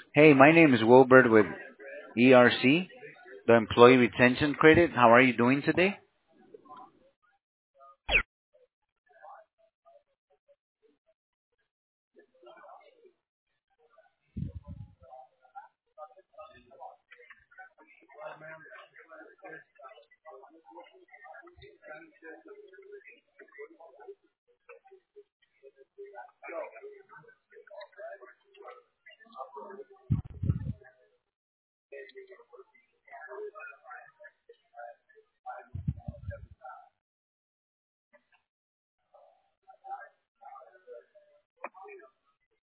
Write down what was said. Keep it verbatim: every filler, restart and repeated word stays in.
Hey, my name is Wilbert with E R C, the Employee Retention Credit. How are you doing today?